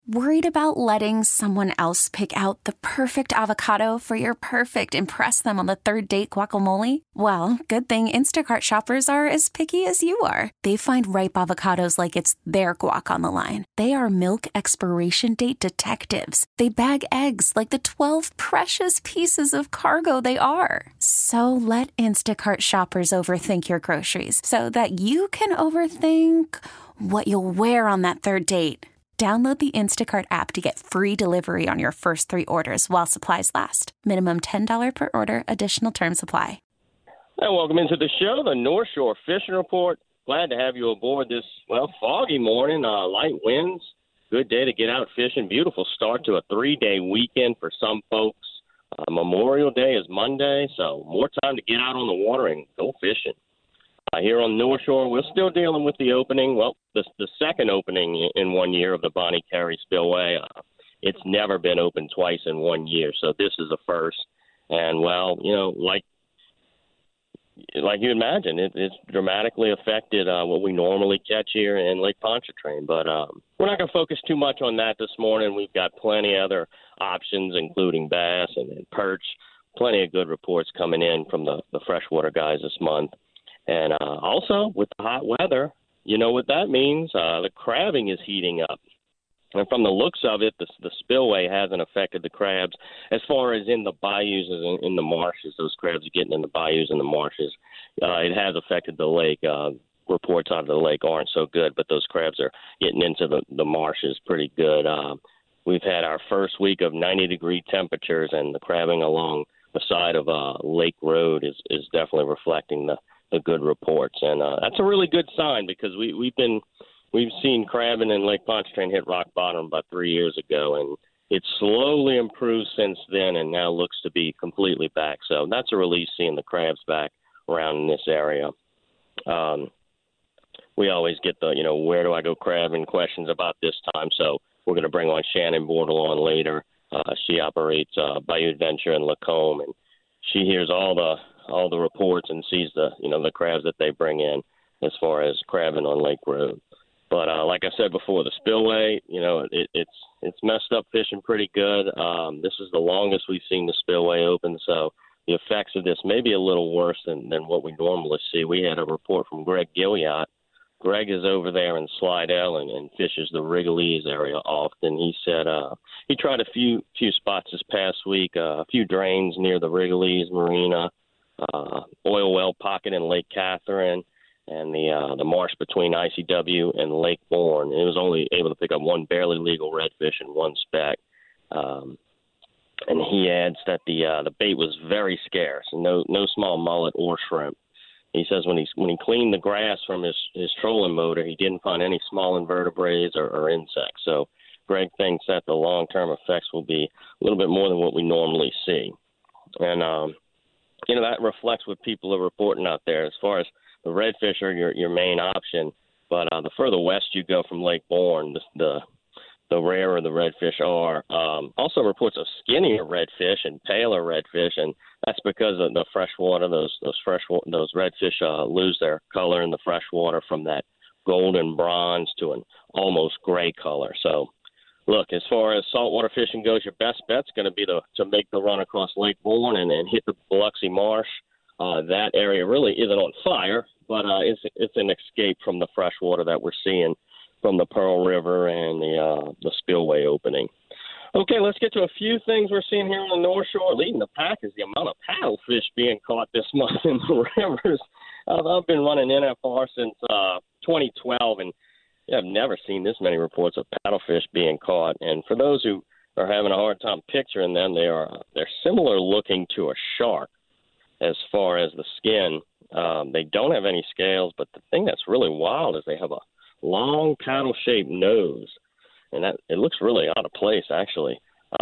Worried about letting someone else pick out the perfect avocado for your perfect impress them on the third date guacamole? Well, good thing Instacart shoppers are as picky as you are. They find ripe avocados like it's their guac on the line. They are milk expiration date detectives. They bag eggs like the 12 precious pieces of cargo they are. So let Instacart shoppers overthink your groceries so that you can overthink what you'll wear on that third date. Download the Instacart app to get free delivery on your first 3 orders while supplies last. Minimum $10 per order. Additional terms apply. And welcome into the show, the North Shore Fishing Report. Glad to have you aboard this, foggy morning, light winds. Good day to get out fishing. Beautiful start to a 3-day weekend for some folks. Memorial Day is Monday, so more time to get out on the water and go fishing. Here on North Shore, we're still dealing with the opening, the second opening in 1 year of the Bonnie Carey Spillway. It's never been open twice in 1 year, so this is a first. And, like you imagine, it's dramatically affected what we normally catch here in Lake Pontchartrain. But we're not going to focus too much on that this morning. We've got plenty of other options, including bass and perch. Plenty of good reports coming in from the freshwater guys this month. And also, with the hot weather, you know what that means. The crabbing is heating up. And from the looks of it, the spillway hasn't affected the crabs as far as in the bayous and in the marshes. Those crabs are getting in the bayous and the marshes. It has affected the lake. Reports out of the lake aren't so good, but those crabs are getting into the marshes pretty good. We've had our first week of 90-degree temperatures, and the crabbing along the side of Lake Road is definitely reflecting the good reports. And that's a really good sign because we've seen crabbing in Lake Pontchartrain hit rock bottom about 3 years ago, and it's slowly improved since then and now looks to be completely back. So that's a relief seeing the crabs back around in this area. We always get the, where do I go crabbing questions about this time. So we're going to bring on Shannon Bortle on later. She operates Bayou Adventure in Lacombe, and she hears all the reports and sees the crabs that they bring in as far as crabbing on Lake Road. But like I said before, the spillway, it's messed up fishing pretty good. This is the longest we've seen the spillway open, so the effects of this may be a little worse than what we normally see. We had a report from Greg Gilliott. Greg is over there in Slidell and fishes the Wrigley's area often. He said he tried a few spots this past week, a few drains near the Wrigley's Marina, oil well pocket in Lake Catherine, and the marsh between ICW and Lake Bourne. It was only able to pick up one barely legal redfish and one speck. And he adds that the bait was very scarce, no small mullet or shrimp. He says when he cleaned the grass from his trolling motor, he didn't find any small invertebrates or insects. So Greg thinks that the long-term effects will be a little bit more than what we normally see. And, that reflects what people are reporting out there. As far as the redfish are your main option, but the further west you go from Lake Bourne, the rarer the redfish are. Also reports of skinnier redfish and paler redfish, and that's because of the freshwater. Those redfish lose their color in the freshwater from that golden bronze to an almost gray color. So, look, as far as saltwater fishing goes, your best bet's going to be to make the run across Lake Bourne and hit the Biloxi Marsh. That area really isn't on fire, but it's an escape from the freshwater that we're seeing from the Pearl River and the spillway opening. Okay, let's get to a few things we're seeing here on the North Shore. Leading the pack is the amount of paddlefish being caught this month in the rivers. I've been running NFR since 2012, and I've never seen this many reports of paddlefish being caught. And for those who are having a hard time picturing them, they're similar looking to a shark as far as the skin. They don't have any scales, but the thing that's really wild is they have a long paddle-shaped nose, and that it looks really out of place, actually.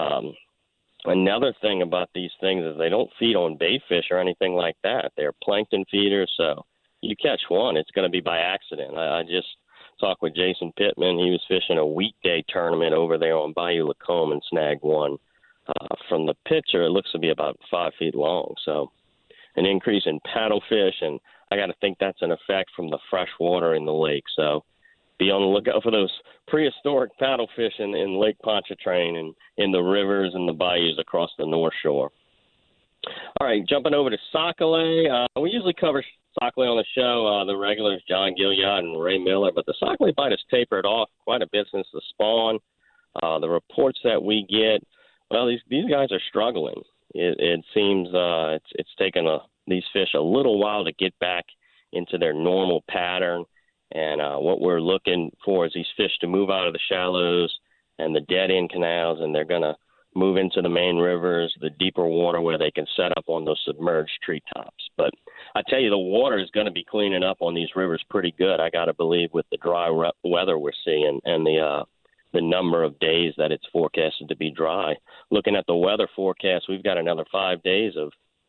Another thing about these things is they don't feed on bait fish or anything like that. They're plankton feeders, so you catch one, it's going to be by accident. I just talked with Jason Pittman. He was fishing a weekday tournament over there on Bayou Lacombe and snagged one. From the picture, it looks to be about 5 feet long, so an increase in paddlefish, and I got to think that's an effect from the fresh water in the lake. So be on the lookout for those prehistoric paddle fishing in Lake Pontchartrain and in the rivers and the bayous across the North Shore. All right, jumping over to Sac-a-lait. We usually cover Sac-a-lait on the show, the regulars, John Gilliard and Ray Miller, but the Sac-a-lait bite has tapered off quite a bit since the spawn. The reports that we get, well, these guys are struggling. It seems it's taken these fish a little while to get back into their normal pattern. And what we're looking for is these fish to move out of the shallows and the dead-end canals, and they're going to move into the main rivers, the deeper water where they can set up on those submerged treetops. But I tell you, the water is going to be cleaning up on these rivers pretty good, I got to believe, with the dry weather we're seeing and the number of days that it's forecasted to be dry. Looking at the weather forecast, we've got another 5 days of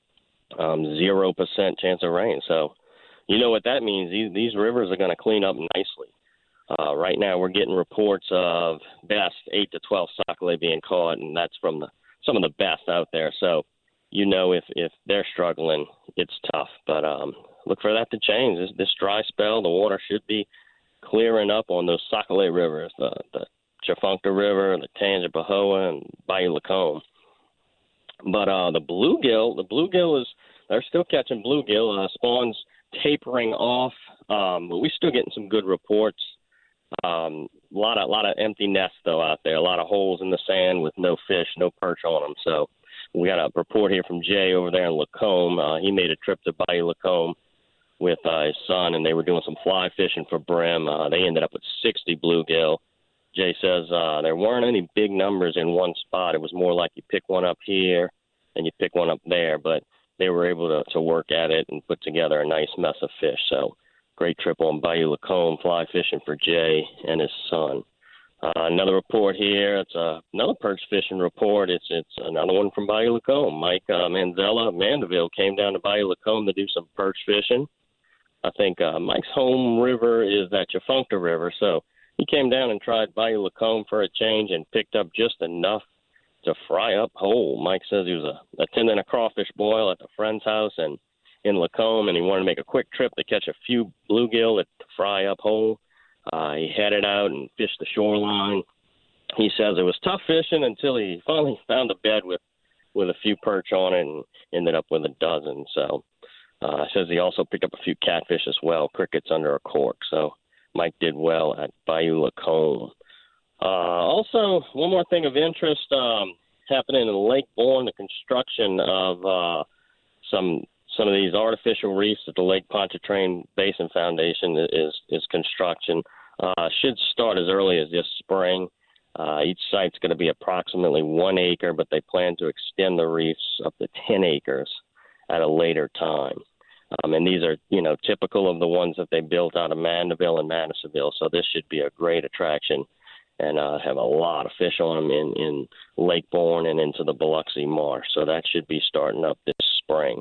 0% chance of rain. So you know what that means. These rivers are going to clean up nicely. Right now we're getting reports of best 8 to 12 sac-a-lait being caught, and that's from some of the best out there. So you know if they're struggling, it's tough. But look for that to change. This dry spell, the water should be clearing up on those sac-a-lait rivers, the Tchefuncte River, the Tangipahoa, and Bayou Lacombe. But the bluegill they're still catching bluegill. Spawn's tapering off, but we're still getting some good reports. A lot of empty nests though out there, a lot of holes in the sand with no fish, no perch on them. So we got a report here from Jay over there in Lacombe. He made a trip to Bayou Lacombe with his son, and they were doing some fly fishing for brim. They ended up with 60 bluegill. Jay says there weren't any big numbers in one spot. It was more like you pick one up here and you pick one up there, but they were able to work at it and put together a nice mess of fish. So great trip on Bayou Lacombe, fly fishing for Jay and his son. Another report here. It's another perch fishing report. It's another one from Bayou Lacombe. Mike Manzella of Mandeville came down to Bayou Lacombe to do some perch fishing. I think Mike's home river is that Tchefuncte River, so he came down and tried Bayou Lacombe for a change and picked up just enough to fry up whole. Mike says he was attending a crawfish boil at a friend's house and in Lacombe, and he wanted to make a quick trip to catch a few bluegill to fry up whole. He headed out and fished the shoreline. He says it was tough fishing until he finally found a bed with a few perch on it and ended up with a dozen. So says he also picked up a few catfish as well, crickets under a cork. So Mike did well at Bayou Lacombe. Also, one more thing of interest happening in Lake Borgne, the construction of some of these artificial reefs that the Lake Pontchartrain Basin Foundation is construction. Should start as early as this spring. Each site's going to be approximately 1 acre, but they plan to extend the reefs up to 10 acres at a later time. And these are, typical of the ones that they built out of Mandeville and Madisonville. So this should be a great attraction and have a lot of fish on them in Lake Borgne and into the Biloxi Marsh. So that should be starting up this spring.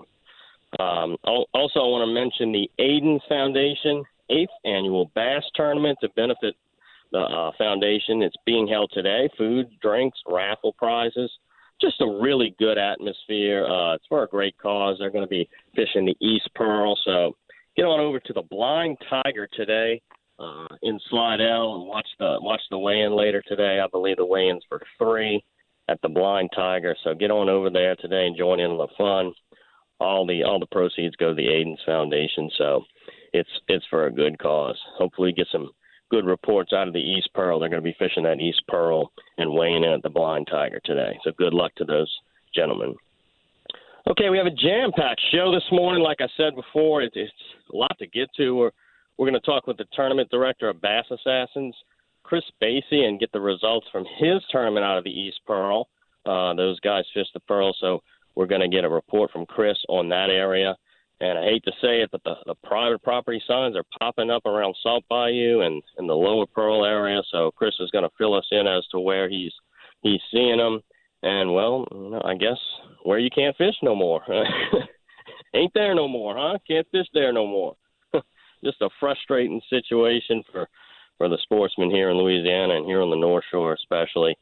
Also, I want to mention the Aidens Foundation 8th Annual Bass Tournament to benefit the foundation. It's being held today. Food, drinks, raffle prizes. Just a really good atmosphere. It's for a great cause. They're going to be fishing the East Pearl. So get on over to the Blind Tiger today in Slidell and watch the weigh-in later today. I believe the weigh-in's for 3 at the Blind Tiger. So get on over there today and join in the fun. All the proceeds go to the Aidens Foundation. So it's for a good cause. Hopefully get some good reports out of the East Pearl. They're going to be fishing that East Pearl and weighing in at the Blind Tiger today. So good luck to those gentlemen. Okay, we have a jam-packed show this morning. Like I said before, it's a lot to get to. We're going to talk with the tournament director of Bass Assassins, Chris Basie, and get the results from his tournament out of the East Pearl. Those guys fished the Pearl, so we're going to get a report from Chris on that area. And I hate to say it, but the private property signs are popping up around Salt Bayou and in the Lower Pearl area. So Chris is going to fill us in as to where he's seeing them. And, well, I guess where you can't fish no more. Ain't there no more, huh? Can't fish there no more. Just a frustrating situation for the sportsmen here in Louisiana and here on the North Shore especially.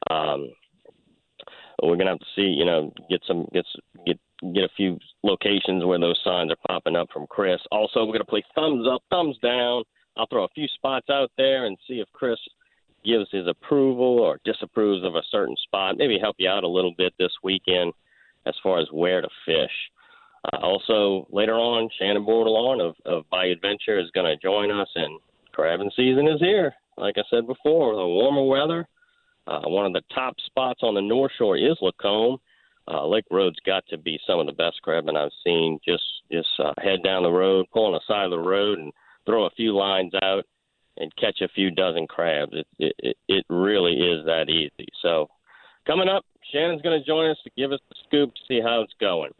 We're going to have to see, get a few locations where those signs are popping up from Chris. Also, we're going to play thumbs up, thumbs down. I'll throw a few spots out there and see if Chris gives his approval or disapproves of a certain spot. Maybe help you out a little bit this weekend as far as where to fish. Also, later on, Shannon Bordelon of Bayou Adventure is going to join us, and crabbing season is here. Like I said before, the warmer weather. One of the top spots on the North Shore is Lacombe. Lake Road's got to be some of the best crabbing I've seen. Just head down the road, pull on the side of the road, and throw a few lines out and catch a few dozen crabs. It really is that easy. So coming up, Shannon's going to join us to give us the scoop to see how it's going.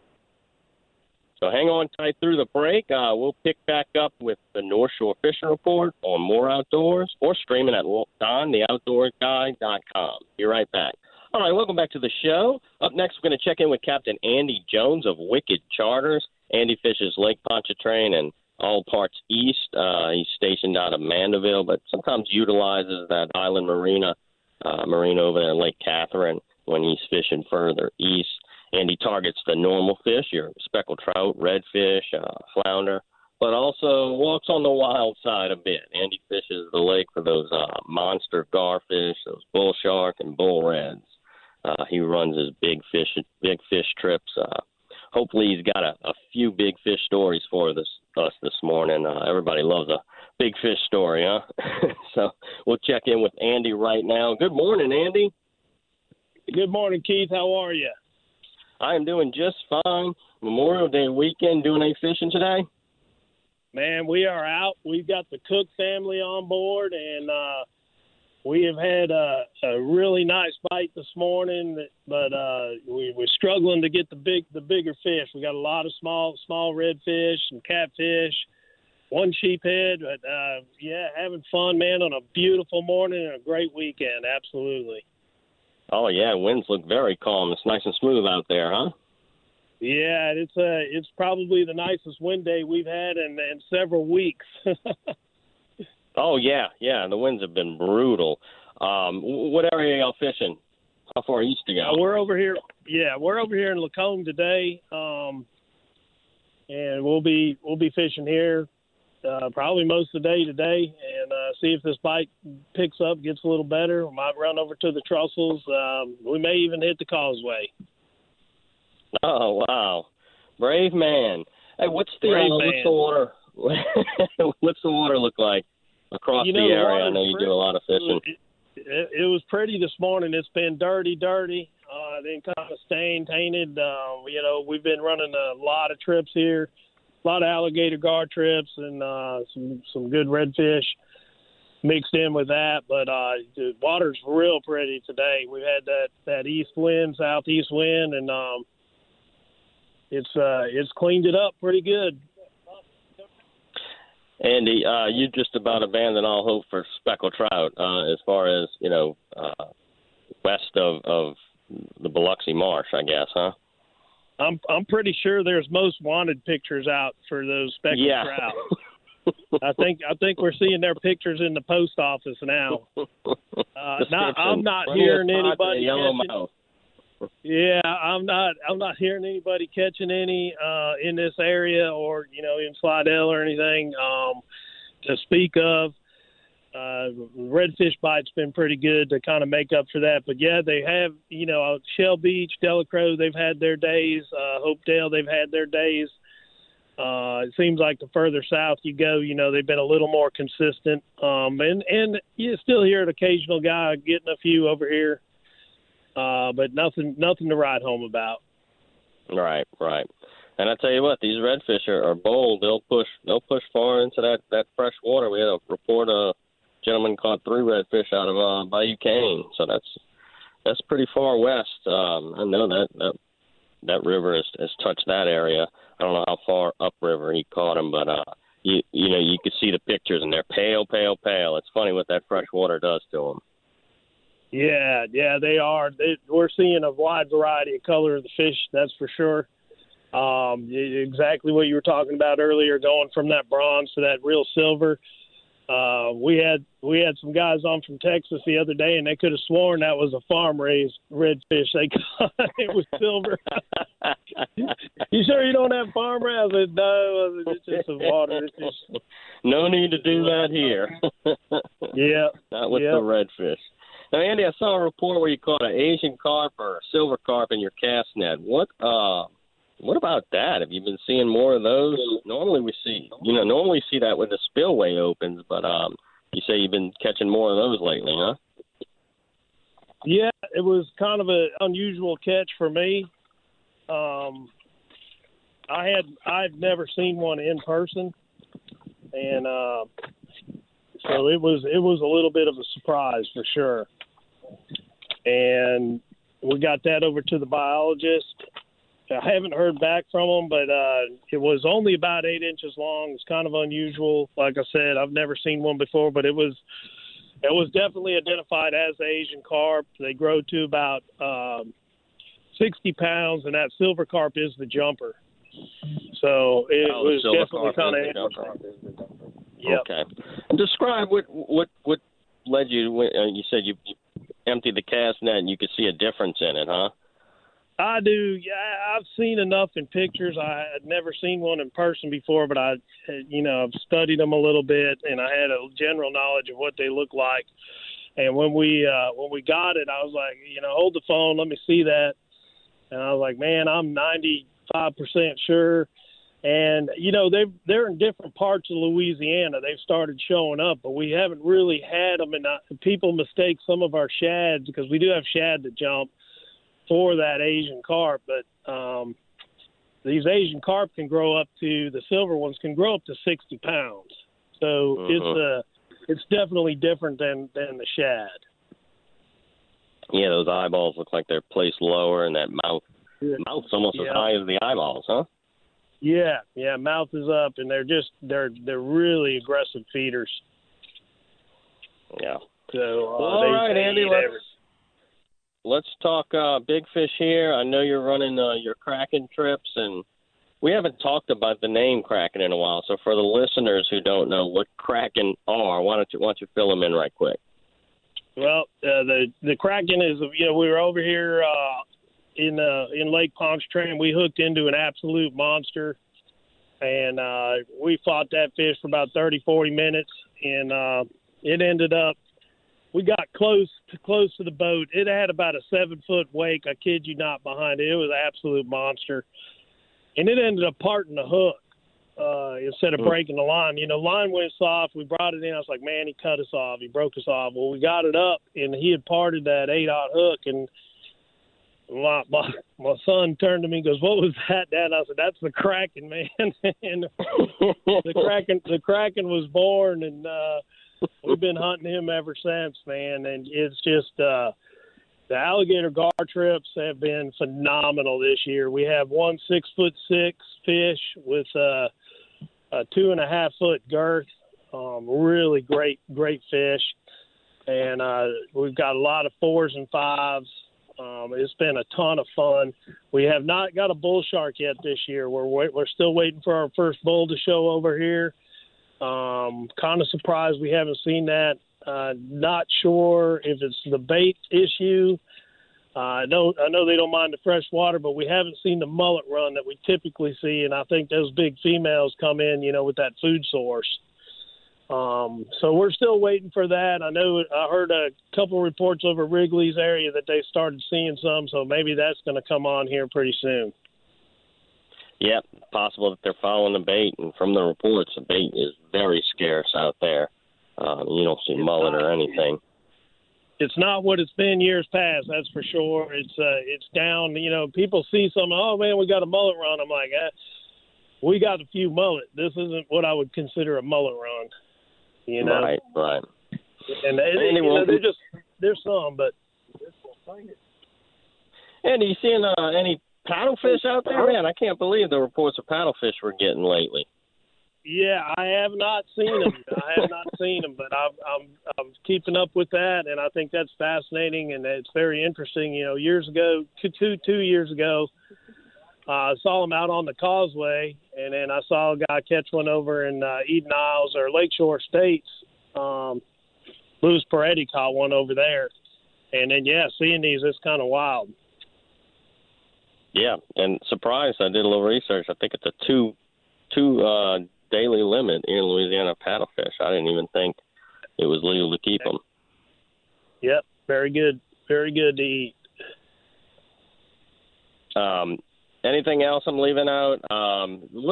So hang on tight through the break. We'll pick back up with the North Shore Fishing Report on More Outdoors or streaming at DonTheOutdoorGuy.com. Be right back. All right, welcome back to the show. Up next, we're going to check in with Captain Andy Jones of Wicked Charters. Andy fishes Lake Pontchartrain and all parts east. He's stationed out of Mandeville, but sometimes utilizes that island marina over there in Lake Catherine when he's fishing further east. And he targets the normal fish, your speckled trout, redfish, flounder, but also walks on the wild side a bit. Andy fishes the lake for those monster garfish, those bull shark and bull reds. He runs his big fish trips. Hopefully he's got a few big fish stories for us this morning. Everybody loves a big fish story, huh? So we'll check in with Andy right now. Good morning, Andy. Good morning, Keith. How are you? I am doing just fine. Memorial Day weekend, doing any fishing today? Man, we are out. We've got the Cook family on board, and we have had a really nice bite this morning, but we're struggling to get the bigger fish. We got a lot of small redfish and catfish, one sheephead, but having fun, man, on a beautiful morning and a great weekend. Absolutely. Oh yeah, winds look very calm. It's nice and smooth out there, huh? Yeah, it's probably the nicest wind day we've had in several weeks. Oh yeah, the winds have been brutal. What area are y'all fishing? How far east to go? We're over here. Yeah, we're over here in Lacombe today, and we'll be fishing here probably most of the day today, and see if this bite picks up, gets a little better. We might run over to the Trussels. We may even hit the causeway. Oh wow, brave man! Hey, what's the water? What's the water look like across the area? I know you do a lot of fishing. It was pretty this morning. It's been dirty, then kind of stained, tainted. We've been running a lot of trips here, a lot of alligator gar trips, and some good redfish mixed in with that. But the water's real pretty today. We've had that east wind, southeast wind, and it's cleaned it up pretty good. Andy, you just about abandoned all hope for speckled trout as far as, west of the Biloxi Marsh, I guess, huh? I'm pretty sure there's most wanted pictures out for those speckled trout. I think we're seeing their pictures in the post office now. I'm not hearing anybody catching. Yeah, I'm not hearing anybody catching any in this area or in Slidell or anything to speak of. Redfish bite's been pretty good to kind of make up for that. But yeah, they have Shell Beach, Delacroix, they've had their days. Hopedale, they've had their days. It seems like the further south you go, they've been a little more consistent. And you still hear an occasional guy getting a few over here. But nothing to write home about. Right. And I tell you what, these redfish are bold. They'll push far into that fresh water. We had a report a gentleman caught 3 redfish out of Bayou Cane, so that's pretty far west. I know that river has touched that area. I don't know how far upriver he caught them, but you could see the pictures and they're pale. It's funny what that fresh water does to them. Yeah, they are. We're seeing a wide variety of color of the fish, that's for sure. Exactly what you were talking about earlier, going from that bronze to that real silver. We had some guys on from Texas the other day, and they could have sworn that was a farm-raised redfish they caught. It was silver. You sure you don't have farm rats? I said, no. I said, it's just the water. It's just... No need to do that here. Yeah. Not with the redfish. Now, Andy, I saw a report where you caught an Asian carp or a silver carp in your cast net. What about that? Have you been seeing more of those? Normally we see that when the spillway opens, but you say you've been catching more of those lately, huh? Yeah, it was kind of an unusual catch for me. I'd never seen one in person, and so it was a little bit of a surprise for sure. And we got that over to the biologist. I haven't heard back from them, but it was only about 8 inches long. It's kind of unusual. Like I said, I've never seen one before, but it was definitely identified as the Asian carp. They grow to about 60 pounds, and that silver carp is the jumper. So it was definitely kind of interesting. Yep. Okay. Describe what led you. You said you emptied the cast net and you could see a difference in it, huh? I do. Yeah, I've seen enough in pictures. I had never seen one in person before, but I've studied them a little bit, and I had a general knowledge of what they look like. And when we got it, I was like, hold the phone, let me see that. And I was like, man, I'm 95% sure. And they're in different parts of Louisiana. They've started showing up, but we haven't really had them. And people mistake some of our shads, because we do have shad that jump, for that Asian carp, but these Asian carp can grow up to, the silver ones can grow up to 60 pounds. So it's definitely different than the shad. Yeah, those eyeballs look like they're placed lower, and that mouth's almost as high as the eyeballs, huh? Yeah, mouth is up, and they're really aggressive feeders. Yeah. So all right, Andy, let's talk big fish here. I know you're running your Kraken trips, and we haven't talked about the name Kraken in a while. So for the listeners who don't know what Kraken are, why don't you fill them in right quick? Well, the Kraken is, we were over here in Lake Pontchartrain. We hooked into an absolute monster, and we fought that fish for about 30, 40 minutes, and it ended up, we got close to the boat. It had about a 7-foot wake, I kid you not, behind it. It was an absolute monster. And it ended up parting the hook instead of breaking the line. Line went soft. We brought it in. I was like, man, he cut us off. He broke us off. Well, we got it up, and he had parted that 8-aught hook. And my son turned to me and goes, what was that, Dad? And I said, that's the Kraken, man. And the Kraken was born, and we've been hunting him ever since, man. And it's just the alligator gar trips have been phenomenal this year. We have one 6'6" fish with a 2.5-foot girth. Really great fish. And we've got a lot of 4s and 5s. It's been a ton of fun. We have not got a bull shark yet this year. We're still waiting for our first bull to show over here. Kind of surprised we haven't seen that. Not sure if it's the bait issue. I know they don't mind the fresh water, but we haven't seen the mullet run that we typically see, and I think those big females come in, with that food source. So we're still waiting for that. I heard a couple reports over Wrigley's area that they started seeing some, so maybe that's going to come on here pretty soon. Yeah, possible that they're following the bait, and from the reports, the bait is very scarce out there. You don't see mullet or anything. It's not what it's been years past, that's for sure. It's down. People see something, oh, man, we got a mullet run. I'm like, we got a few mullet. This isn't what I would consider a mullet run. Right. And there's some, but. And are you seeing any paddlefish out there? Man, I can't believe the reports of paddlefish we're getting lately. Yeah, I have not seen them. But I'm keeping up with that, and I think that's fascinating, and it's very interesting. Years ago, two years ago, I saw them out on the causeway, and then I saw a guy catch one over in Eden Isles or Lakeshore Estates. Louis Peretti caught one over there. And then, seeing these, it's kind of wild. Yeah, and surprised, I did a little research. I think it's a two daily limit in Louisiana paddlefish. I didn't even think it was legal to keep them. Yep, very good to eat. Anything else I'm leaving out? What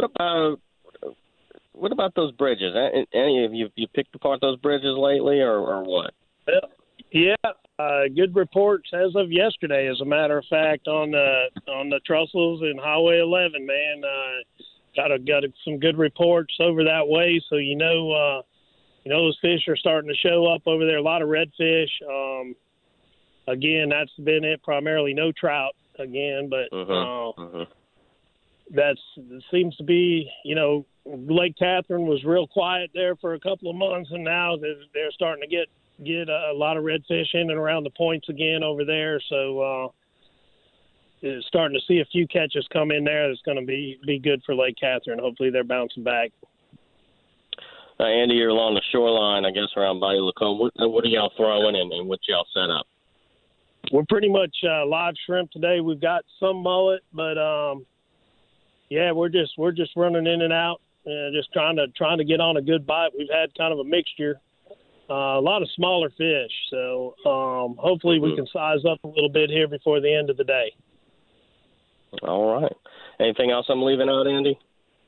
about those bridges? Any of you picked apart those bridges lately, or what? Yeah, good reports as of yesterday. As a matter of fact, on the Trussels and Highway 11, man, got some good reports over that way. So those fish are starting to show up over there. A lot of redfish. Again, that's been it. Primarily no trout again, but that seems to be, Lake Catherine was real quiet there for a couple of months, and now they're starting to get a lot of redfish in and around the points again over there. So starting to see a few catches come in there. That's going to be good for Lake Catherine. Hopefully they're bouncing back. Andy, you're along the shoreline, I guess, around Bayou Lacombe. What are y'all throwing and what y'all set up? We're pretty much live shrimp today. We've got some mullet, but we're just running in and out, just trying to get on a good bite. We've had kind of a mixture, a lot of smaller fish. So hopefully we can size up a little bit here before the end of the day. All right. Anything else I'm leaving out, Andy?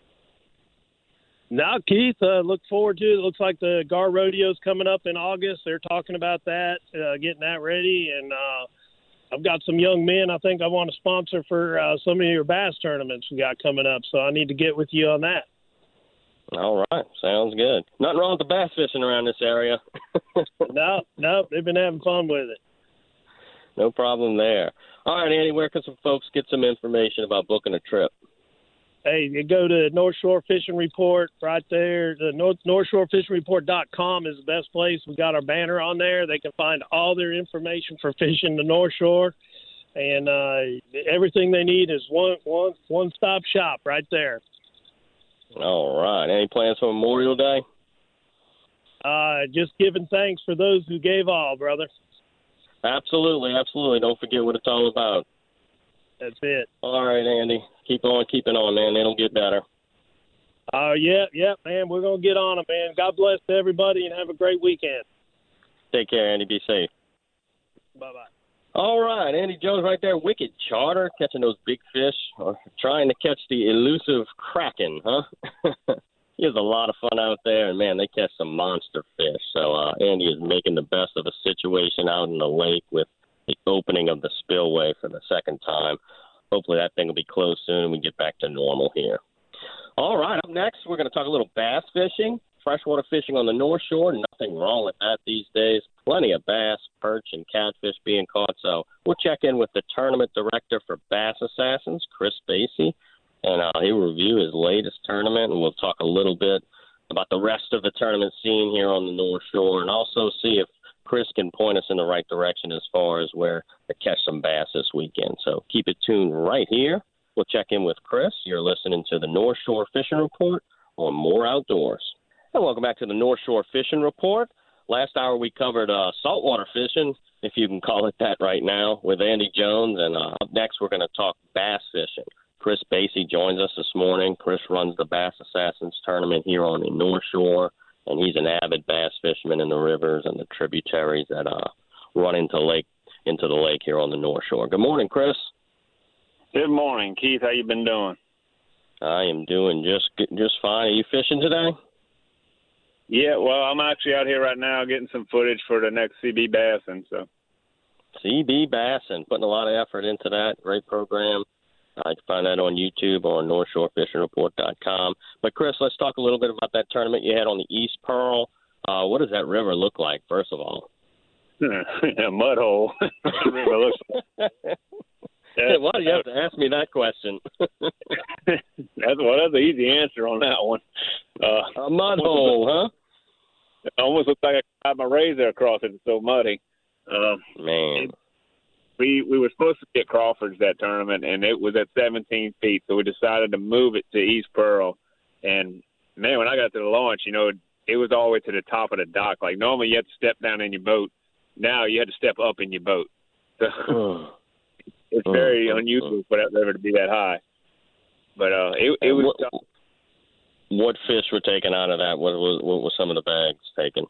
No, Keith, look forward to it. It looks like the Gar Rodeo's coming up in August. They're talking about that, getting that ready. And I've got some young men I think I want to sponsor for some of your bass tournaments we got coming up. So I need to get with you on that. All right. Sounds good. Nothing wrong with the bass fishing around this area. No, they've been having fun with it. No problem there. All right, Andy, where can some folks get some information about booking a trip? Hey, you go to North Shore Fishing Report right there. The NorthShoreFishingReport.com is the best place. We got our banner on there. They can find all their information for fishing the North Shore, and everything they need is one-stop shop right there. All right. Any plans for Memorial Day? Just giving thanks for those who gave all, brother. Absolutely. Don't forget what it's all about. That's it. All right, Andy. Keep on keeping on, man. It'll get better. Yeah, man. We're going to get on it, man. God bless everybody and have a great weekend. Take care, Andy. Be safe. Bye-bye. All right, Andy Jones right there. Wicked Charter, catching those big fish, or trying to catch the elusive Kraken, huh? He has a lot of fun out there, and, man, they catch some monster fish. So Andy is making the best of a situation out in the lake with the opening of the spillway for the second time. Hopefully that thing will be closed soon and we get back to normal here. All right, up next, we're going to talk a little bass fishing, freshwater fishing on the North Shore. Nothing wrong with that these days. Plenty of bass, perch, and catfish being caught. So we'll check in with the tournament director for Bass Assassins, Chris Basie, and he'll review his latest tournament, and we'll talk a little bit about the rest of the tournament scene here on the North Shore, and also see if Chris can point us in the right direction as far as where to catch some bass this weekend. So keep it tuned right here. We'll check in with Chris. You're listening to the North Shore Fishing Report on More Outdoors. And welcome back to the North Shore Fishing Report. Last hour we covered saltwater fishing, if you can call it that right now, with Andy Jones. And up next we're going to talk bass fishing. Chris Basie joins us this morning. Chris runs the Bass Assassins tournament here on the North Shore. And he's an avid bass fisherman in the rivers and the tributaries that run into the lake here on the North Shore. Good morning, Chris. Good morning, Keith. How you been doing? I am doing just fine. Are you fishing today? Yeah, well, I'm actually out here right now getting some footage for the next CB Bassin. So, CB Bassin, putting a lot of effort into that. Great program. You can find that on YouTube or on NorthShoreFishingReport.com. But, Chris, let's talk a little bit about that tournament you had on the East Pearl. What does that river look like, first of all? A mud hole. River looks like. Why do you have to ask me that question? That's an easy answer on that one. A mud hole, huh? It almost looks like I got my razor across it. It's so muddy. Man. We were supposed to get Crawford's that tournament, and it was at 17 feet, so we decided to move it to East Pearl. And, man, when I got to the launch, it was all the way to the top of the dock. Like, normally you had to step down in your boat. Now you had to step up in your boat. So It's very unusual for that river to be that high. But it was tough. What fish were taken out of that? What was some of the bags taken?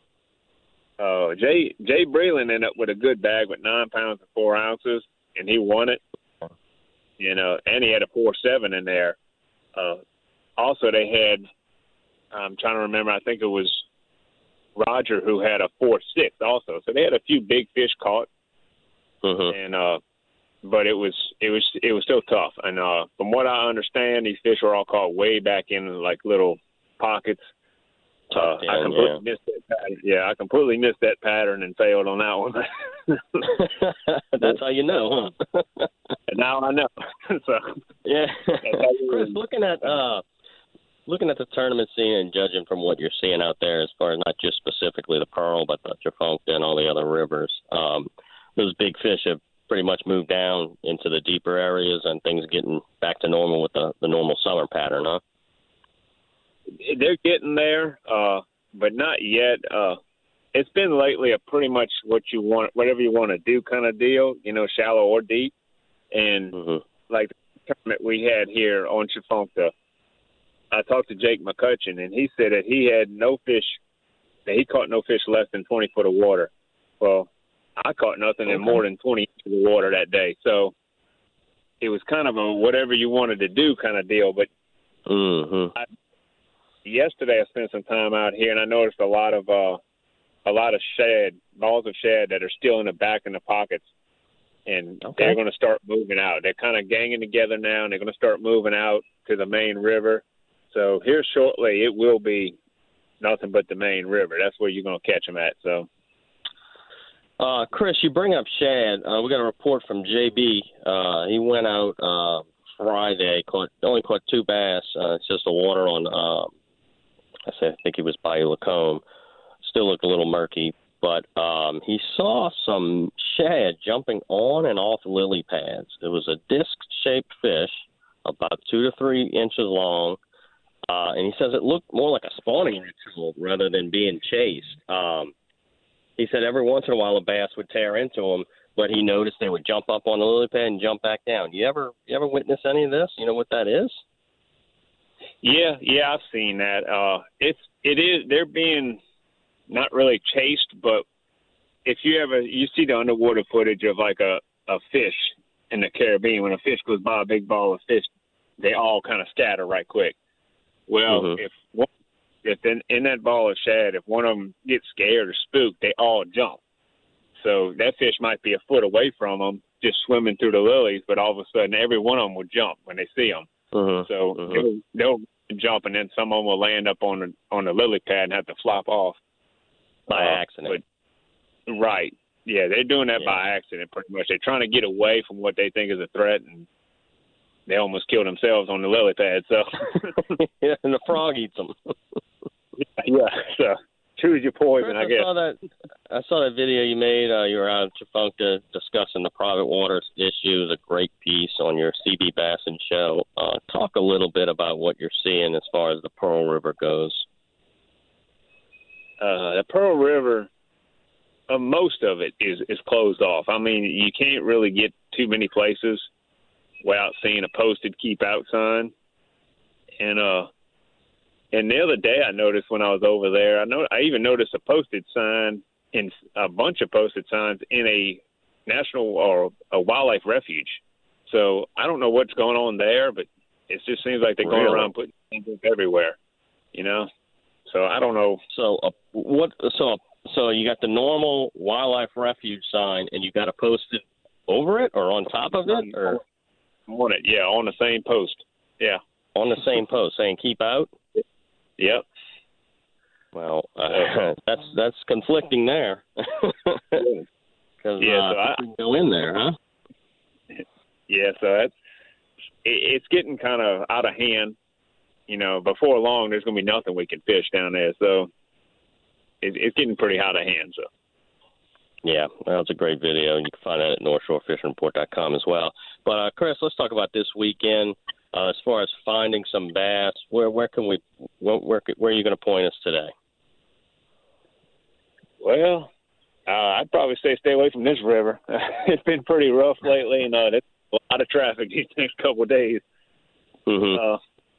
Jay Breland ended up with a good bag with 9 pounds and 4 ounces, and he won it. And he had a 4.7 in there. Also, they had, I'm trying to remember, I think it was Roger who had a 4.6 also. So they had a few big fish caught, and but it was still tough. And from what I understand, these fish were all caught way back in like little pockets. I completely missed that pattern. Yeah, I completely missed that pattern and failed on that one. That's how you know, huh? Now I know. So yeah, Chris, looking at the tournament scene and judging from what you're seeing out there, as far as not just specifically the Pearl, but the Tchefuncte and all the other rivers, those big fish have pretty much moved down into the deeper areas, and things getting back to normal with the normal summer pattern, huh? They're getting there, but not yet. It's been lately a pretty much what you want, whatever you want to do kind of deal, shallow or deep. And like the tournament we had here on Tchefuncte, I talked to Jake McCutcheon, and he said that he had no fish, that he caught no fish less than 20 foot of water. Well, I caught nothing in more than 20 inches of water that day. So it was kind of a whatever you wanted to do kind of deal. But yesterday I spent some time out here, and I noticed a lot of shad, balls of shad that are still in the back in the pockets, and they're going to start moving out. They're kind of ganging together now, and they're going to start moving out to the main river. So here shortly, it will be nothing but the main river. That's where you're going to catch them at. So, Chris, you bring up shad. We got a report from JB. He went out Friday, only caught 2 bass. It's just the water on. I think he was Bayou Lacombe. Still looked a little murky, but he saw some shad jumping on and off lily pads. It was a disc-shaped fish, about 2 to 3 inches long, and he says it looked more like a spawning ritual rather than being chased. He said every once in a while a bass would tear into him, but he noticed they would jump up on the lily pad and jump back down. You ever witness any of this? You know what that is? Yeah, I've seen that. It is. They're being not really chased, but if you see the underwater footage of like a fish in the Caribbean, when a fish goes by a big ball of fish, they all kind of scatter right quick. Well, if in that ball of shad, if one of them gets scared or spooked, they all jump. So that fish might be a foot away from them, just swimming through the lilies, but all of a sudden every one of them will jump when they see them. They'll jump, and then some of them will land up on the lily pad and have to flop off by accident. Right? Yeah, they're doing that by accident, pretty much. They're trying to get away from what they think is a threat, and they almost kill themselves on the lily pad. So, and the frog eats them. So choose your poison, I guess. I saw that video you made. You were out at Tchefuncte discussing the private waters issue. A great piece on your CB Bassin show. Talk a little bit about what you're seeing as far as the Pearl River goes. The Pearl River, most of it is closed off. I mean, you can't really get too many places without seeing a posted keep out sign. And the other day I noticed when I was over there, I even noticed a posted sign in a bunch of posted signs in a national or a wildlife refuge. So I don't know what's going on there, but it just seems like they're going around putting things everywhere, So I don't know. So So you got the normal wildlife refuge sign, and you got a posted over it or on top of it, or on it? Yeah, on the same post. Yeah, on the same post saying "keep out." Yep. Well, that's conflicting there. Because so I can go in there, huh? Yeah, so it's getting kind of out of hand. Before long, there's going to be nothing we can fish down there. So it's getting pretty out of hand. So. Yeah, well, it's a great video. You can find that at NorthShoreFishingReport.com as well. But Chris, let's talk about this weekend. As far as finding some bass, where are you going to point us today? Well, I'd probably say stay away from this river. It's been pretty rough lately, and a lot of traffic these next couple of days. Mm-hmm.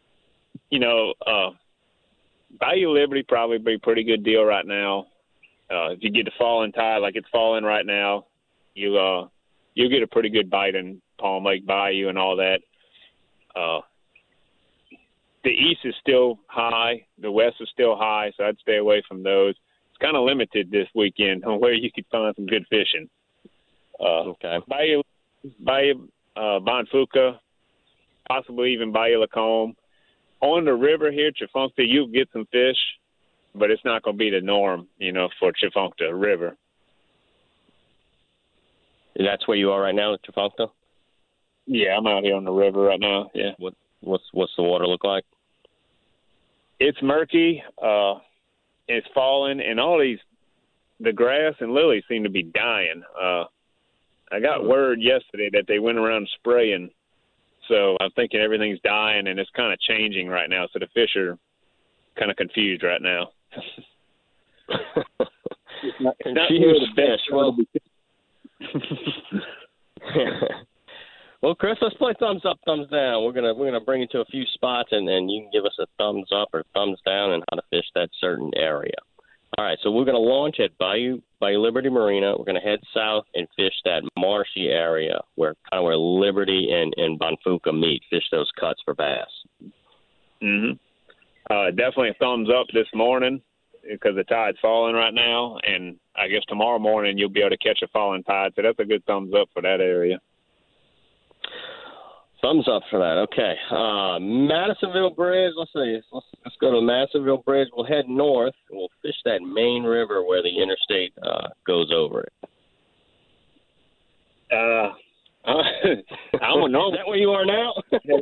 Bayou Liberty probably be a pretty good deal right now. If you get the falling tide like it's falling right now, you'll get a pretty good bite in Palm Lake Bayou and all that. The east is still high, the west is still high, so I'd stay away from those. It's kind of limited this weekend on where you could find some good fishing. Okay. Bayou Bonfuca, possibly even Bayou Lacombe. On the river here, Tchefuncte, you'll get some fish, but it's not going to be the norm, for Tchefuncte River. That's where you are right now, at Tchefuncte? Yeah, I'm out here on the river right now. Yeah. What's the water look like? It's murky. It's falling, and the grass and lilies seem to be dying. I got word yesterday that they went around spraying, so I'm thinking everything's dying, and it's kind of changing right now. So the fish are kind of confused right now. It's not confused fish. Well. Well, Chris, let's play thumbs up, thumbs down. We're gonna bring you to a few spots, and you can give us a thumbs up or thumbs down on how to fish that certain area. All right, so we're gonna launch at Bayou Liberty Marina. We're gonna head south and fish that marshy area where Liberty and Bonfuca meet. Fish those cuts for bass. Mm-hmm. Definitely a thumbs up this morning because the tide's falling right now, and I guess tomorrow morning you'll be able to catch a falling tide. So that's a good thumbs up for that area. Thumbs up for that. Okay. Madisonville Bridge. Let's go to Madisonville Bridge. We'll head north. And we'll fish that main river where the interstate goes over it. I don't know. Is that where you are now?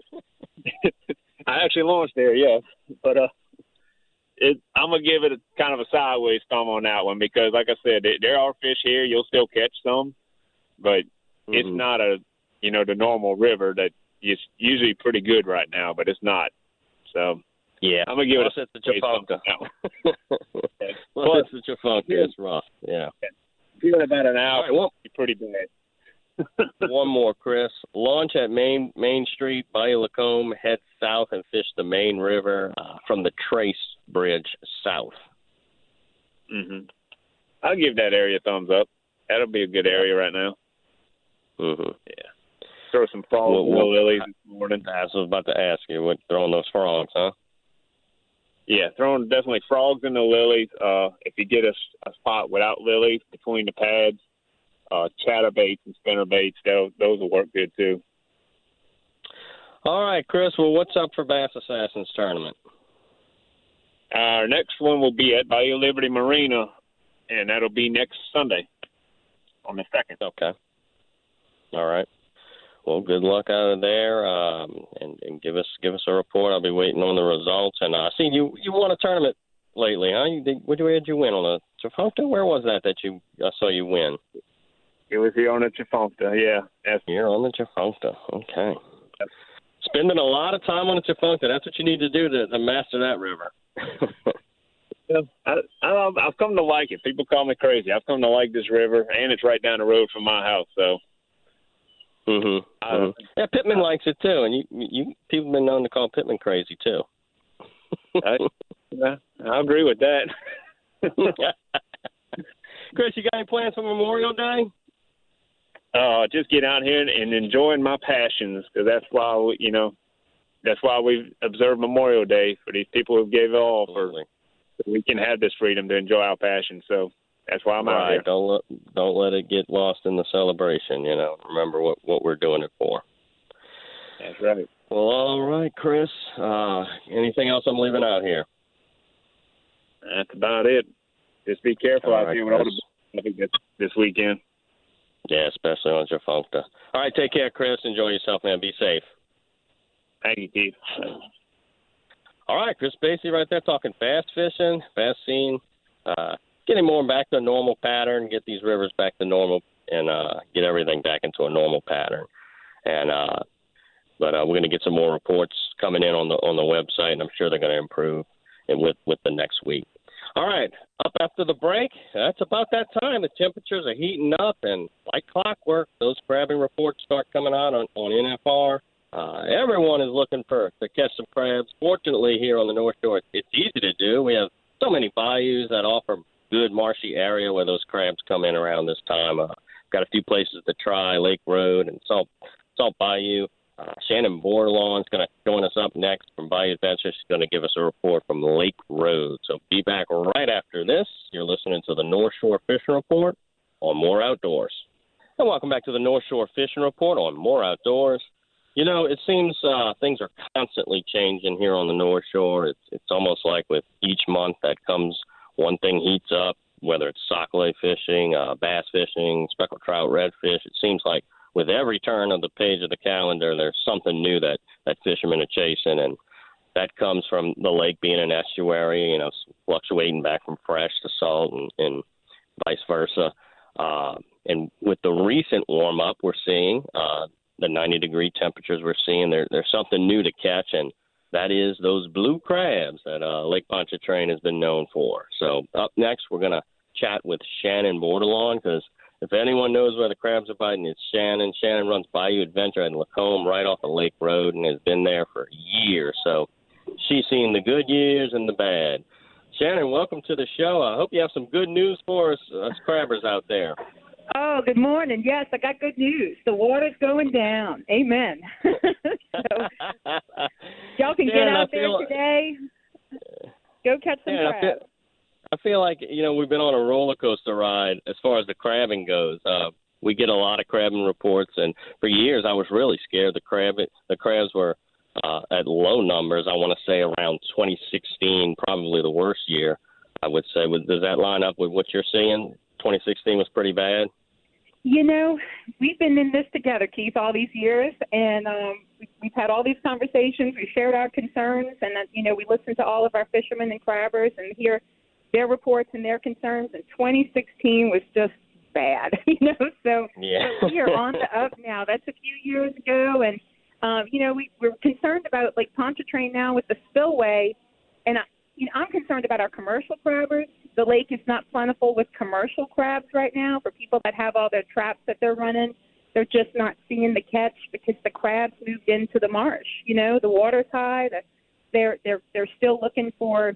I actually launched there, yes. But I'm going to give it a kind of a sideways thumb on that one because, like I said, there are fish here. You'll still catch some, but it's not the normal river that is usually pretty good right now, but it's not. So, yeah. I'm going to give it a Tchefuncte. Well, it's the Tchefuncte. It's rough, yeah. Give it about an hour. All right, well, it's pretty bad. One more, Chris. Launch at Main Street, Bayou Lacombe, head south and fish the main river from the Trace Bridge south. Mm-hmm. I'll give that area a thumbs up. That'll be a good area right now. Mm-hmm. Yeah. Throw some frogs in the lilies this morning. I was about to ask you, throwing those frogs, huh? Yeah, throwing definitely frogs in the lilies. If you get a spot without lilies between the pads, chatterbaits and spinnerbaits, those will work good too. All right, Chris. Well, what's up for Bass Assassins tournament? Our next one will be at Bayou Liberty Marina, and that'll be next Sunday on the 2nd. Okay. All right. Well, good luck out of there, and give us a report. I'll be waiting on the results. And I see you won a tournament lately, huh? Where did you win on a Tchefuncte? Where was that I saw you win? It was here on the Tchefuncte, yeah. Here on the Tchefuncte, okay. Yep. Spending a lot of time on the Tchefuncte. That's what you need to do to master that river. Yeah, I've come to like it. People call me crazy. I've come to like this river, and it's right down the road from my house, so. Yeah, Pittman likes it too, and you people have been known to call Pittman crazy too. I agree with that. Chris, you got any plans for Memorial Day? Just get out here and enjoying my passions, because that's why we observe Memorial Day, for these people who gave it all so we can have this freedom to enjoy our passion. So that's why I'm out here. Don't let it get lost in the celebration. Remember what we're doing it for. That's right. Well, all right, Chris. Anything else I'm leaving out here? That's about it. Just be careful out there with all the this weekend. Yeah, especially on Tchefuncte. All right, take care, Chris. Enjoy yourself, man. Be safe. Thank you, Keith. All right, Chris Basie right there talking fast fishing, fast scene, getting more back to a normal pattern, get these rivers back to normal, and get everything back into a normal pattern. And but we're going to get some more reports coming in on the website, and I'm sure they're going to improve with the next week. All right, up after the break. That's about that time. The temperatures are heating up, and like clockwork, those crabbing reports start coming out on NFR. Everyone is looking to catch some crabs. Fortunately, here on the North Shore, it's easy to do. We have so many bayous that offer good marshy area where those crabs come in around this time. Got a few places to try, Lake Road and Salt Bayou. Shannon Bordelon is going to join us up next from Bayou Adventure. She's going to give us a report from Lake Road. So be back right after this. You're listening to the North Shore Fishing Report on More Outdoors. And welcome back to the North Shore Fishing Report on More Outdoors. You know, it seems things are constantly changing here on the North Shore. It's almost like with each month that comes, one thing heats up, whether it's sockeye fishing, bass fishing, speckled trout, redfish. It seems like with every turn of the page of the calendar, there's something new that fishermen are chasing, and that comes from the lake being an estuary, you know, fluctuating back from fresh to salt and vice versa. And with the recent warm-up we're seeing, the 90-degree temperatures we're seeing, there's something new to catch, and that is those blue crabs that Lake Pontchartrain has been known for. So up next, we're going to chat with Shannon Bordelon, because if anyone knows where the crabs are biting, it's Shannon. Shannon runs Bayou Adventure in Lacombe right off of Lake Road and has been there for years. So she's seen the good years and the bad. Shannon, welcome to the show. I hope you have some good news for us crabbers out there. Oh, good morning. Yes, I got good news. The water's going down. Amen. So, y'all can get out there today. Go catch some crabs. I feel like, you know, we've been on a roller coaster ride as far as the crabbing goes. We get a lot of crabbing reports, and for years I was really scared. The crabs were at low numbers. I want to say around 2016, probably the worst year, I would say. Does that line up with what you're seeing? 2016 was pretty bad. You know, we've been in this together, Keith, all these years, and we've had all these conversations. We shared our concerns, and, you know, we listened to all of our fishermen and crabbers and hear their reports and their concerns. And 2016 was just bad, you know. So we are on the up now. That's a few years ago, and, you know, we're concerned about Lake Pontchartrain now with the spillway, and I'm concerned about our commercial crabbers. The lake is not plentiful with commercial crabs right now. For people that have all their traps that they're running, they're just not seeing the catch because the crabs moved into the marsh. You know, the water's high. They're still looking for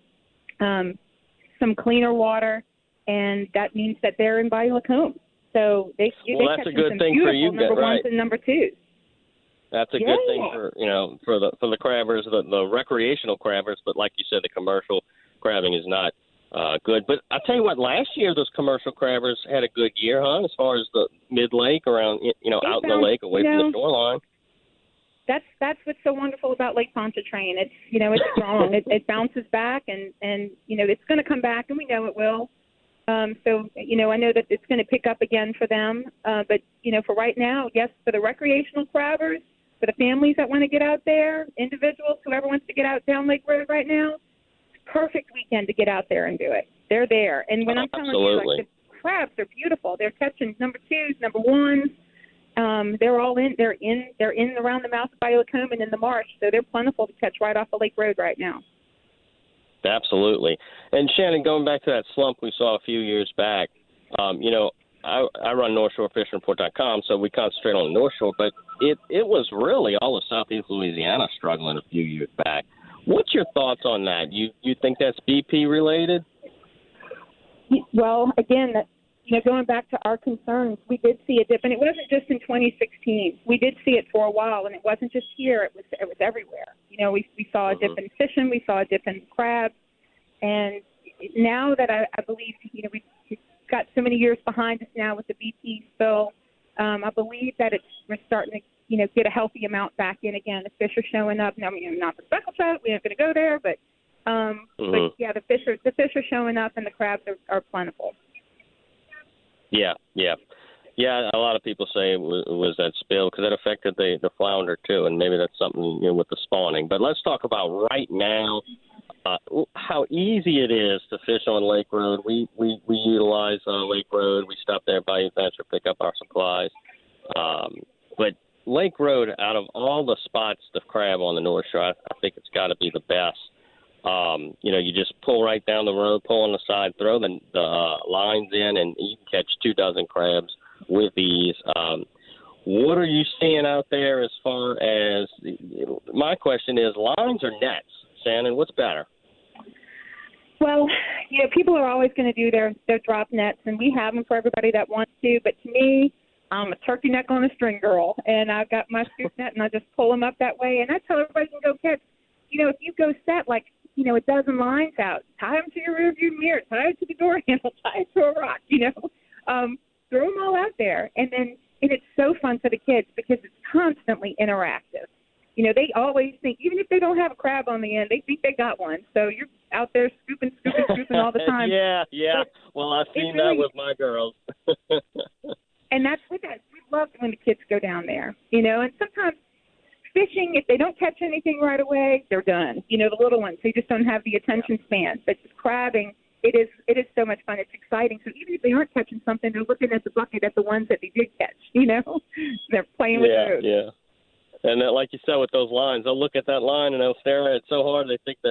some cleaner water, and that means that they're in Bayou Lacombe. So they that's a good thing for you, number right? ones and number twos. That's a good thing for, you know, for the crabbers, the recreational crabbers. But like you said, the commercial crabbing is not good. But I'll tell you what, last year those commercial crabbers had a good year, huh? As far as the mid-lake around, you know, out in the lake away from the shoreline. That's what's so wonderful about Lake Pontchartrain. It's, you know, it's strong. it bounces back, and you know, it's going to come back, and we know it will. So, you know, I know that it's going to pick up again for them. But, you know, for right now, yes, for the recreational crabbers, for the families that want to get out there, individuals, whoever wants to get out down Lake Road right now, perfect weekend to get out there and do it. They're there. And when I'm telling you, like, the crabs are beautiful. They're catching number twos, number ones. They're all in. They're in around the mouth of Bayou Lacombe and in the marsh. So they're plentiful to catch right off of Lake Road right now. Absolutely. And Shannon, going back to that slump we saw a few years back, you know, I run NorthShoreFishingReport.com, so we concentrate on the North Shore, but it was really all of Southeast Louisiana struggling a few years back. What's your thoughts on that? You think that's BP related? Well, again, you know, going back to our concerns, we did see a dip, and it wasn't just in 2016. We did see it for a while, and it wasn't just here; it was everywhere. You know, we saw a dip in fishing, we saw a dip in crabs, and now that I believe, you know, we've got so many years behind us now with the BP spill, I believe that we're starting to, you know, get a healthy amount back in again. The fish are showing up. Now, I mean, not the speckled trout. We aren't going to go there, but yeah, the fish are showing up, and the crabs are plentiful. Yeah. A lot of people say it was that spill because it affected the flounder too, and maybe that's something, you know, with the spawning. But let's talk about right now how easy it is to fish on Lake Road. We utilize Lake Road. We stop there by Adventure, pick up our supplies. But Lake Road, out of all the spots to crab on the North Shore, I think it's got to be the best. You just pull right down the road, pull on the side, throw the lines in, and you can catch 24 crabs with ease. What are you seeing out there as far as – my question is lines or nets? Shannon, what's better? Well, people are always going to do their drop nets, and we have them for everybody that wants to. But to me, I'm a turkey neck on a string girl, and I've got my scoop net, and I just pull them up that way. And I tell everybody can go catch. If you go set like a dozen lines out, tie them to your rearview mirror, tie it to the door handle, tie it to a rock. Throw them all out there, and it's so fun for the kids because it's constantly interactive. They always think, even if they don't have a crab on the end, they think they got one. So you're out there scooping all the time. Yeah. Well, I've seen that with my girls. And that's what we love when the kids go down there, And sometimes fishing, if they don't catch anything right away, they're done. The little ones, they just don't have the attention span. But crabbing, it is so much fun. It's exciting. So even if they aren't catching something, they're looking at the bucket at the ones that they did catch. They're playing with those. Yeah. And that, like you said, with those lines, they'll look at that line and they'll stare at it so hard they think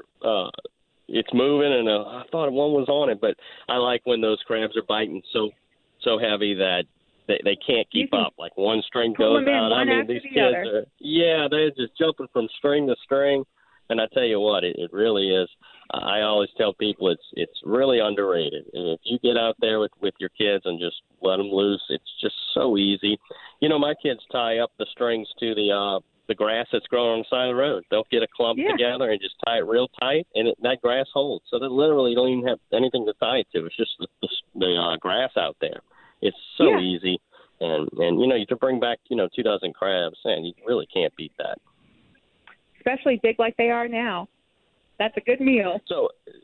it's moving. And I thought one was on it, but I like when those crabs are biting so heavy that they can't keep up. Like one string goes out. I mean, these kids they're just jumping from string to string. And I tell you what, it really is. I always tell people it's really underrated. And if you get out there with your kids and just let them loose, it's just so easy. My kids tie up the strings to the grass that's growing on the side of the road. They'll get a clump together and just tie it real tight, and that grass holds. So they literally don't even have anything to tie it to. It's just the grass out there. It's so easy. And you to bring back 24 crabs, and you really can't beat that. Especially big like they are now. That's a good meal. So,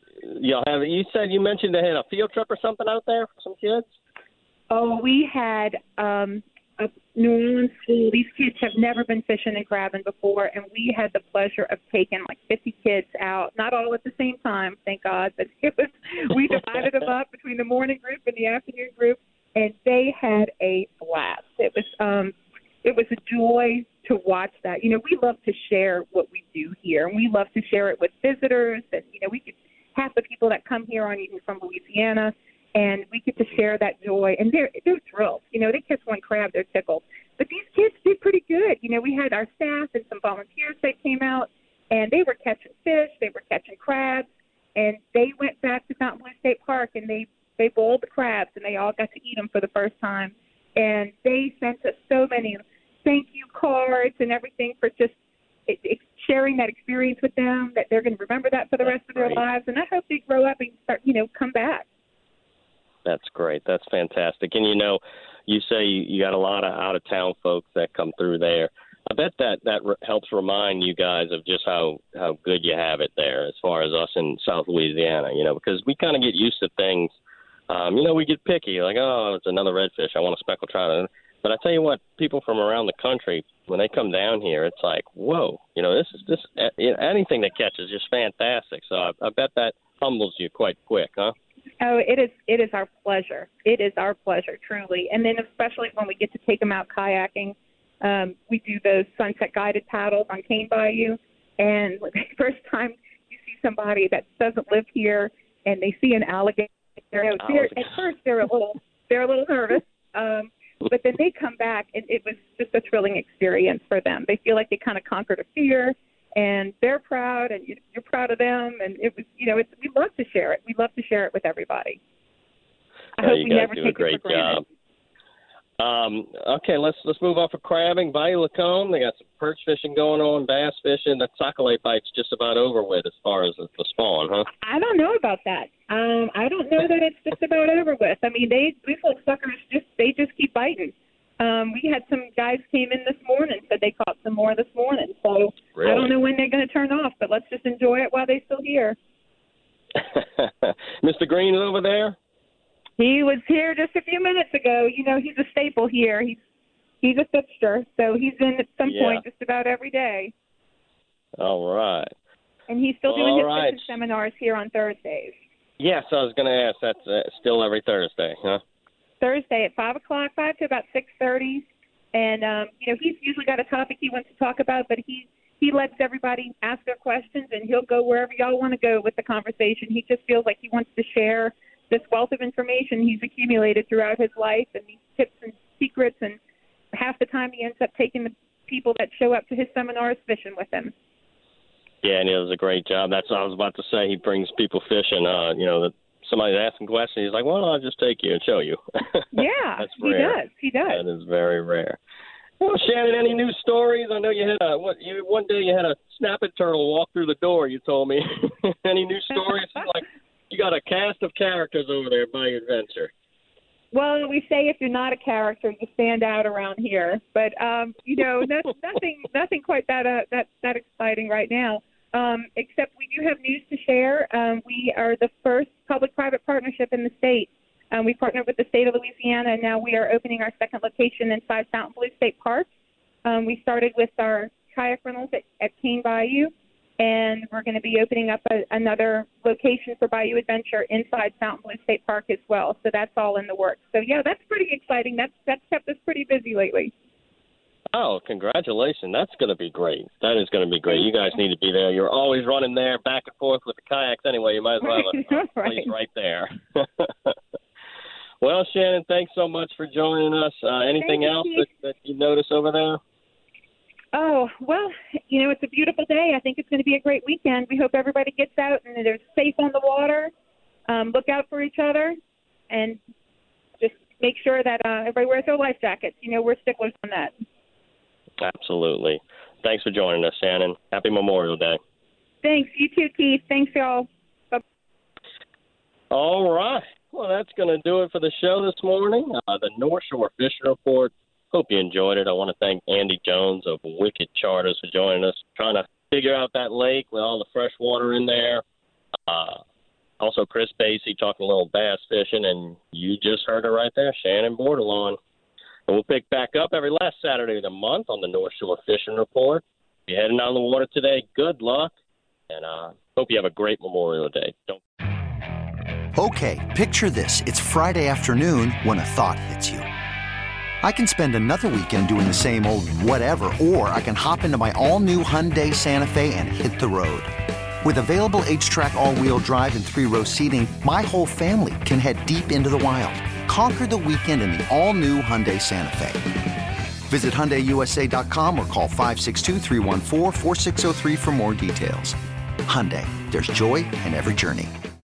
you mentioned they had a field trip or something out there for some kids? Oh, we had a New Orleans school. These kids have never been fishing and crabbing before, and we had the pleasure of taking like 50 kids out, not all at the same time, thank God, but we divided them up between the morning group and the afternoon group, and they had a blast. It was a joy to watch that. We love to share what we do here, and we love to share it with visitors. And, we get half the people that come here aren't even from Louisiana, and we get to share that joy. And they're thrilled. They catch one crab, they're tickled. But these kids did pretty good. We had our staff and some volunteers that came out, and they were catching fish, they were catching crabs, and they went back to Fountain Blue State Park, and they boiled the crabs, and they all got to eat them for the first time. And they sent us so many thank you cards and everything for just sharing that experience with them, that they're going to remember that for the rest of their lives. And I hope they grow up and start, come back. That's great. That's fantastic. And, you say you got a lot of out-of-town folks that come through there. I bet that helps remind you guys of just how good you have it there as far as us in South Louisiana, because we kind of get used to things. We get picky, like, oh, it's another redfish. I want a speckled trout. But I tell you what, people from around the country, when they come down here, it's like, whoa, this anything that catches is just fantastic. So I bet that humbles you quite quick, huh? Oh, it is our pleasure. It is our pleasure, truly. And then especially when we get to take them out kayaking, we do those sunset guided paddles on Cane Bayou. And the first time you see somebody that doesn't live here and they see an alligator, at first they're a little nervous. But then they come back, and it was just a thrilling experience for them. They feel like they kind of conquered a fear, and they're proud, and you're proud of them. And it was, we love to share it. We love to share it with everybody. I hope we never take it for granted. Okay, let's move off of crabbing. Bayou Lacombe, they got some perch fishing going on, bass fishing. That Sac-a-lait bite's just about over with as far as the spawn, huh? I don't know about that. I don't know that it's just about over with. I mean, these little suckers just keep biting. We had some guys came in this morning, said they caught some more this morning. So really? I don't know when they're going to turn off, but let's just enjoy it while they're still here. Mr. Green is over there? He was here just a few minutes ago. He's a staple here. He's a fixture, so he's in at some point just about every day. All right. And he's still doing his fishing seminars here on Thursdays. Yes, I was going to ask. That's still every Thursday, huh? Thursday at 5 o'clock, 5 to about 6:30. And, he's usually got a topic he wants to talk about, but he lets everybody ask their questions, and he'll go wherever y'all want to go with the conversation. He just feels like he wants to share this wealth of information he's accumulated throughout his life and these tips and secrets, and half the time he ends up taking the people that show up to his seminars fishing with him. Yeah, and he does a great job. That's what I was about to say. He brings people fishing. Somebody's asking questions. He's like, well, I'll just take you and show you. Yeah, That's rare. He does. That is very rare. Well, Shannon, any new stories? I know you had one day you had a snapping turtle walk through the door, you told me. Any new stories? Like, you got a cast of characters over there by your adventure. Well, we say if you're not a character, you stand out around here. But nothing quite that exciting right now. Except we do have news to share. We are the first public-private partnership in the state. We partnered with the state of Louisiana, and now we are opening our second location inside Fontainebleau State Park. We started with our kayak rentals at Cane Bayou, and we're going to be opening up another location for Bayou Adventure inside Fontainebleau State Park as well. So that's all in the works. So, yeah, that's pretty exciting. That's kept us pretty busy lately. Oh, congratulations. That's going to be great. That is going to be great. You guys need to be there. You're always running there back and forth with the kayaks anyway. You might as well have a place right there. Well, Shannon, thanks so much for joining us. Anything else that you notice over there? Oh, well, it's a beautiful day. I think it's going to be a great weekend. We hope everybody gets out and they're safe on the water. Look out for each other and just make sure that everybody wears their life jackets. We're sticklers on that. Absolutely. Thanks for joining us, Shannon. Happy Memorial Day. Thanks. You too, Keith. Thanks, y'all. Bye. All right. Well, that's going to do it for the show this morning. The North Shore Fishing Report. Hope you enjoyed it. I want to thank Andy Jones of Wicked Charters for joining us, trying to figure out that lake with all the fresh water in there. Also, Chris Basie talking a little bass fishing, and you just heard it right there, Shannon Bordelon. And we'll pick back up every last Saturday of the month on the North Shore Fishing Report. If you're heading out on the water today, good luck, and hope you have a great Memorial Day. Okay, picture this. It's Friday afternoon when a thought hits you. I can spend another weekend doing the same old whatever, or I can hop into my all-new Hyundai Santa Fe and hit the road. With available H-Track all-wheel drive and 3-row seating, my whole family can head deep into the wild. Conquer the weekend in the all-new Hyundai Santa Fe. Visit HyundaiUSA.com or call 562-314-4603 for more details. Hyundai, there's joy in every journey.